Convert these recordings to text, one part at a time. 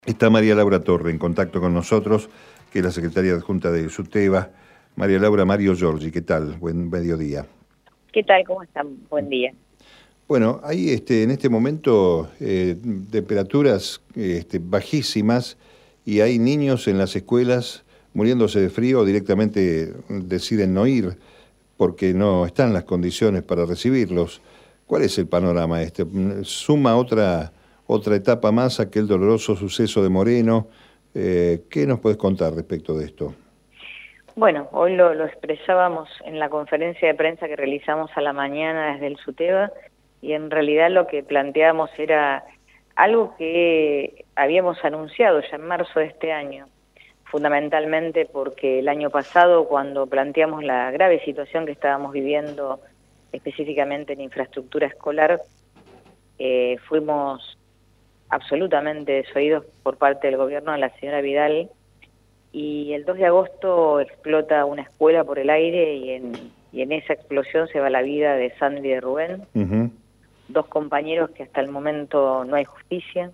Está María Laura Torre en contacto con nosotros, que es la secretaria adjunta de SUTEBA. María Laura, Mario Giorgi, ¿qué tal? Buen mediodía. ¿Qué tal? ¿Cómo están? Buen día. Bueno, hay en este momento temperaturas bajísimas y hay niños en las escuelas muriéndose de frío o directamente deciden no ir porque no están las condiciones para recibirlos. ¿Cuál es el panorama este? ¿Suma otra etapa más aquel doloroso suceso de Moreno? ¿Qué nos puedes contar respecto de esto? Bueno, hoy lo expresábamos en la conferencia de prensa que realizamos a la mañana desde el SUTEBA, y en realidad lo que planteábamos era algo que habíamos anunciado ya en marzo de este año, fundamentalmente porque el año pasado, cuando planteamos la grave situación que estábamos viviendo específicamente en infraestructura escolar, fuimos absolutamente desoídos por parte del gobierno de la señora Vidal, y el 2 de agosto explota una escuela por el aire y en esa explosión se va la vida de Sandri y de Rubén, dos compañeros que hasta el momento no hay justicia.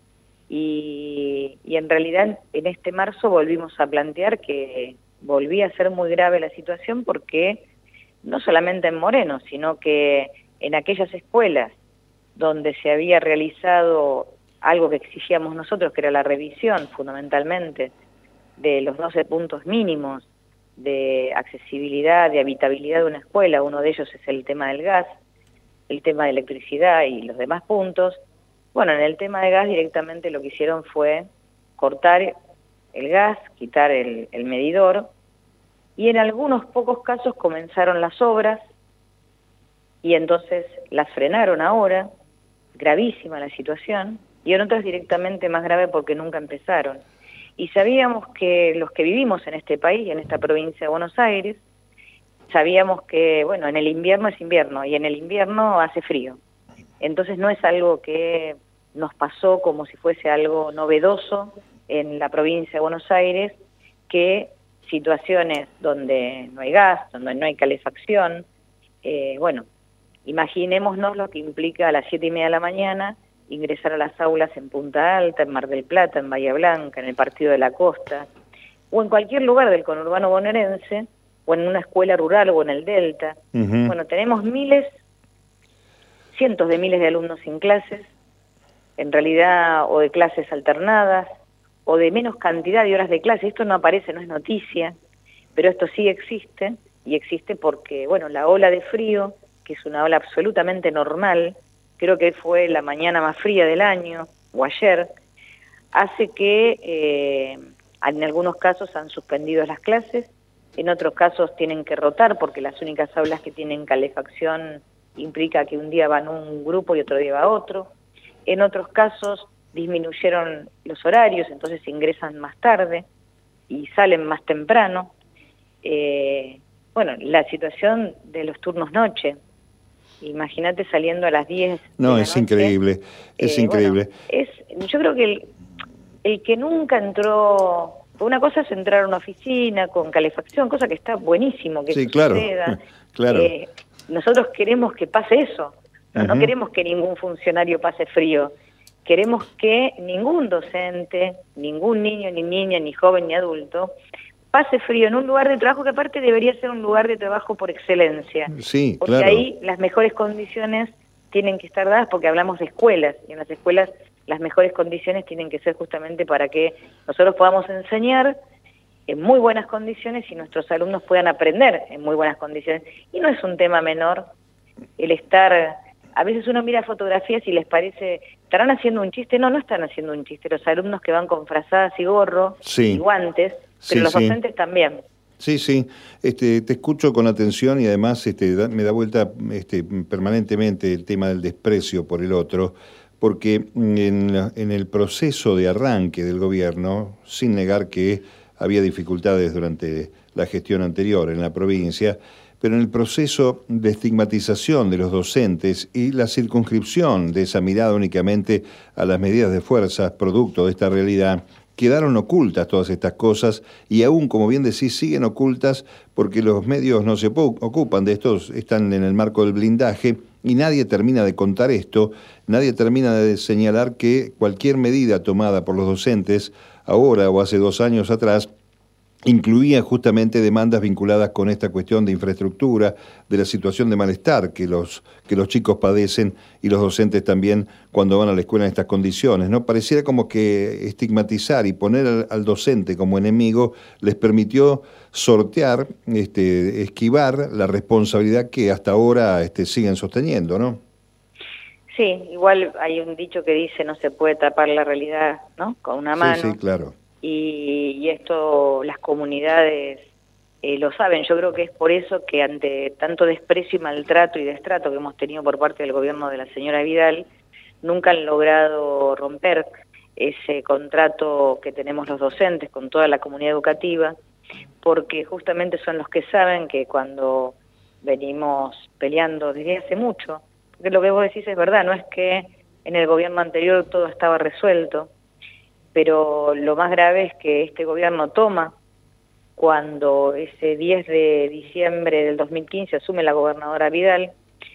Y en realidad en este marzo volvimos a plantear que volvía a ser muy grave la situación, porque no solamente en Moreno, sino que en aquellas escuelas donde se había realizado algo que exigíamos nosotros, que era la revisión fundamentalmente de los 12 puntos mínimos de accesibilidad, de habitabilidad de una escuela. Uno de ellos es el tema del gas, el tema de electricidad y los demás puntos. Bueno, en el tema de gas directamente lo que hicieron fue cortar el gas, quitar el medidor, y en algunos pocos casos comenzaron las obras y entonces las frenaron ahora, gravísima la situación, y en otras directamente más grave porque nunca empezaron. Y sabíamos que los que vivimos en este país, en esta provincia de Buenos Aires, sabíamos que, bueno, en el invierno es invierno y en el invierno hace frío. Entonces no es algo que nos pasó como si fuese algo novedoso en la provincia de Buenos Aires, que situaciones donde no hay gas, donde no hay calefacción, bueno, imaginémonos lo que implica a las 7:30 de la mañana ingresar a las aulas en Punta Alta, en Mar del Plata, en Bahía Blanca, en el Partido de la Costa, o en cualquier lugar del conurbano bonaerense, o en una escuela rural o en el Delta. Bueno, tenemos cientos de miles de alumnos sin clases, en realidad, o de clases alternadas, o de menos cantidad de horas de clase. Esto no aparece, no es noticia, pero esto sí existe, y existe porque, bueno, la ola de frío, que es una ola absolutamente normal, creo que fue la mañana más fría del año, o ayer, hace que en algunos casos han suspendido las clases, en otros casos tienen que rotar porque las únicas aulas que tienen calefacción implica que un día van un grupo y otro día va otro. En otros casos disminuyeron los horarios, entonces ingresan más tarde y salen más temprano. Bueno, la situación de los turnos noche. Imagínate saliendo a las 10 de la es noche. Increíble, es increíble. Bueno, yo creo que el que nunca entró, una cosa es entrar a una oficina con calefacción, cosa que está buenísimo que Sí, eso claro, suceda. claro. Nosotros queremos que pase eso, no queremos que ningún funcionario pase frío, queremos que ningún docente, ningún niño, ni niña, ni joven, ni adulto pase frío en un lugar de trabajo que aparte debería ser un lugar de trabajo por excelencia. Sí, porque claro. ahí las mejores condiciones tienen que estar dadas, porque hablamos de escuelas, y en las escuelas las mejores condiciones tienen que ser justamente para que nosotros podamos enseñar en muy buenas condiciones y nuestros alumnos puedan aprender en muy buenas condiciones. Y no es un tema menor el estar... A veces uno mira fotografías y les parece, ¿estarán haciendo un chiste? No, no están haciendo un chiste. Los alumnos que van con frazadas y gorro y guantes, pero los docentes también. Sí, sí. Te escucho con atención y además me da vuelta permanentemente el tema del desprecio por el otro, porque en el proceso de arranque del gobierno, sin negar que había dificultades durante la gestión anterior en la provincia, pero en el proceso de estigmatización de los docentes y la circunscripción de esa mirada únicamente a las medidas de fuerza producto de esta realidad, quedaron ocultas todas estas cosas y aún, como bien decís, siguen ocultas porque los medios no se ocupan de estos, están en el marco del blindaje y nadie termina de contar esto, nadie termina de señalar que cualquier medida tomada por los docentes, ahora o hace 2 años atrás, incluía justamente demandas vinculadas con esta cuestión de infraestructura, de la situación de malestar que los chicos padecen y los docentes también cuando van a la escuela en estas condiciones, ¿no? Pareciera como que estigmatizar y poner al docente como enemigo les permitió sortear, esquivar la responsabilidad que hasta ahora siguen sosteniendo, ¿no? Sí, igual hay un dicho que dice no se puede tapar la realidad, ¿no?, con una mano. Sí, sí, claro. Y esto las comunidades lo saben. Yo creo que es por eso que ante tanto desprecio y maltrato y destrato que hemos tenido por parte del gobierno de la señora Vidal, nunca han logrado romper ese contrato que tenemos los docentes con toda la comunidad educativa, porque justamente son los que saben que cuando venimos peleando desde hace mucho, porque lo que vos decís es verdad, no es que en el gobierno anterior todo estaba resuelto, pero lo más grave es que este gobierno toma, cuando ese 10 de diciembre del 2015 asume la gobernadora Vidal,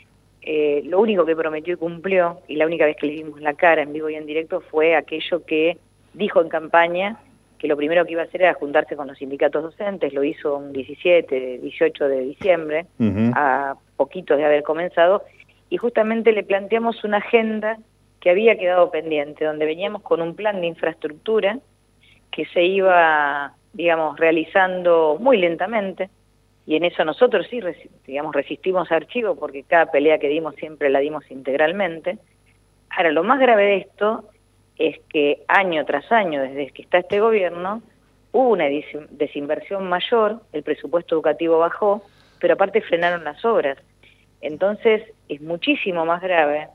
lo único que prometió y cumplió, y la única vez que le dimos la cara en vivo y en directo, fue aquello que dijo en campaña, que lo primero que iba a hacer era juntarse con los sindicatos docentes. Lo hizo un 17, 18 de diciembre, a poquitos de haber comenzado, y justamente le planteamos una agenda que había quedado pendiente, donde veníamos con un plan de infraestructura que se iba, digamos, realizando muy lentamente, y en eso nosotros sí, digamos, resistimos archivo, porque cada pelea que dimos siempre la dimos integralmente. Ahora, lo más grave de esto es que año tras año, desde que está este gobierno, hubo una desinversión mayor, el presupuesto educativo bajó, pero aparte frenaron las obras. Entonces, es muchísimo más grave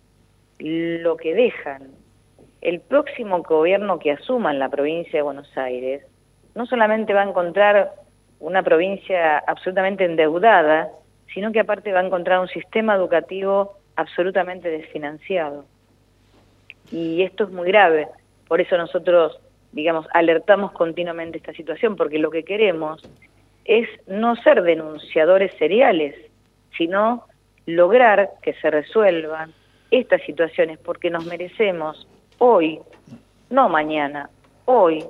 lo que dejan. El próximo gobierno que asuma en la provincia de Buenos Aires no solamente va a encontrar una provincia absolutamente endeudada, sino que aparte va a encontrar un sistema educativo absolutamente desfinanciado. Y esto es muy grave. Por eso nosotros, digamos, alertamos continuamente esta situación, porque lo que queremos es no ser denunciadores seriales, sino lograr que se resuelvan estas situaciones, porque nos merecemos hoy, no mañana, hoy,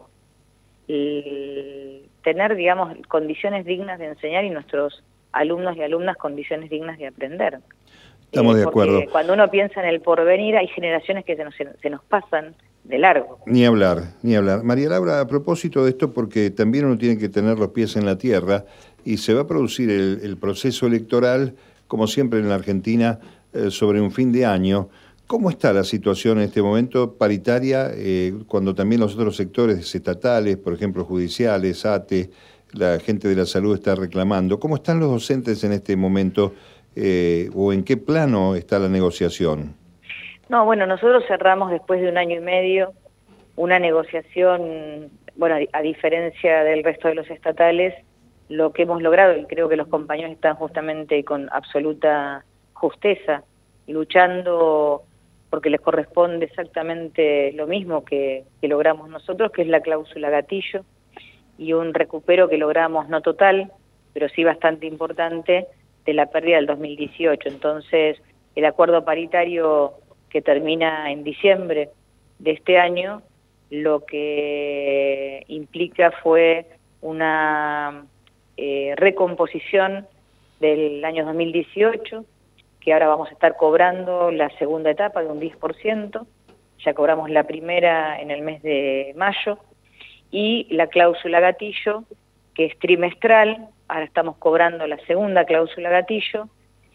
tener, digamos, condiciones dignas de enseñar y nuestros alumnos y alumnas condiciones dignas de aprender. Estamos de acuerdo. Porque cuando uno piensa en el porvenir, hay generaciones que se nos pasan de largo. Ni hablar, ni hablar. María Laura, a propósito de esto, porque también uno tiene que tener los pies en la tierra y se va a producir el proceso electoral, como siempre en la Argentina, sobre un fin de año. ¿Cómo está la situación en este momento paritaria, cuando también los otros sectores estatales, por ejemplo judiciales, ATE, la gente de la salud está reclamando? ¿Cómo están los docentes en este momento o en qué plano está la negociación? No, bueno, nosotros cerramos después de 1 año y medio una negociación, bueno, a diferencia del resto de los estatales, lo que hemos logrado, y creo que los compañeros están justamente con absoluta justeza, luchando porque les corresponde exactamente lo mismo que logramos nosotros, que es la cláusula gatillo, y un recupero que logramos no total, pero sí bastante importante, de la pérdida del 2018. Entonces, el acuerdo paritario que termina en diciembre de este año, lo que implica fue una recomposición del año 2018, que ahora vamos a estar cobrando la segunda etapa de un 10%, ya cobramos la primera en el mes de mayo, y la cláusula gatillo, que es trimestral, ahora estamos cobrando la segunda cláusula gatillo.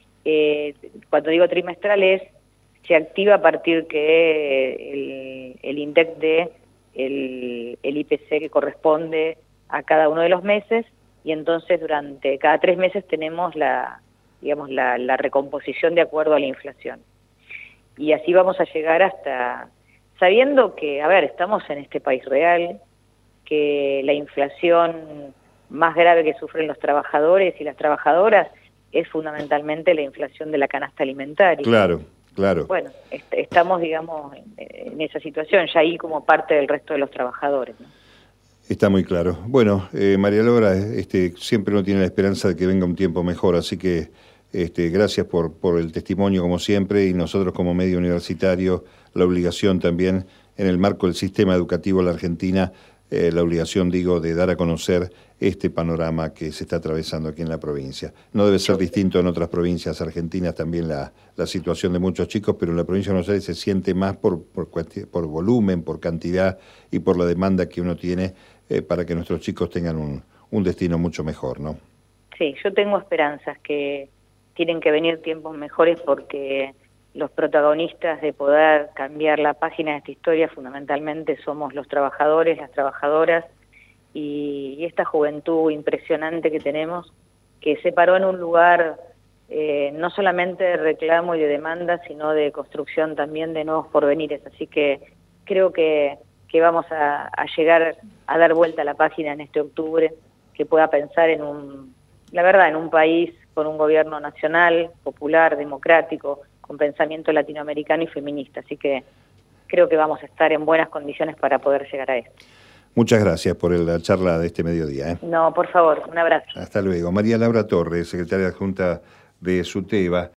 Cuando digo trimestral se activa a partir que el INDEC dé el IPC que corresponde a cada uno de los meses, y entonces durante cada 3 meses tenemos la recomposición de acuerdo a la inflación. Y así vamos a llegar hasta, sabiendo que, a ver, estamos en este país real, que la inflación más grave que sufren los trabajadores y las trabajadoras es fundamentalmente la inflación de la canasta alimentaria. Claro, claro. Bueno, estamos, digamos, en esa situación, ya ahí como parte del resto de los trabajadores, ¿no? Está muy claro. Bueno, María Laura, siempre uno tiene la esperanza de que venga un tiempo mejor, así que Gracias por el testimonio como siempre, y nosotros como medio universitario la obligación también en el marco del sistema educativo de la Argentina, la obligación, digo, de dar a conocer este panorama que se está atravesando aquí en la provincia. No debe ser distinto en otras provincias argentinas también la situación de muchos chicos, pero en la provincia de Buenos Aires se siente más por volumen, por cantidad y por la demanda que uno tiene para que nuestros chicos tengan un destino mucho mejor, ¿no? Sí, yo tengo esperanzas que tienen que venir tiempos mejores, porque los protagonistas de poder cambiar la página de esta historia fundamentalmente somos los trabajadores, las trabajadoras y esta juventud impresionante que tenemos, que se paró en un lugar no solamente de reclamo y de demanda, sino de construcción también de nuevos porvenires. Así que creo que vamos a llegar a dar vuelta a la página en este octubre, que pueda pensar en un país con un gobierno nacional, popular, democrático, con pensamiento latinoamericano y feminista. Así que creo que vamos a estar en buenas condiciones para poder llegar a esto. Muchas gracias por la charla de este mediodía. No, por favor, un abrazo. Hasta luego. María Laura Torres, secretaria adjunta de SUTEBA.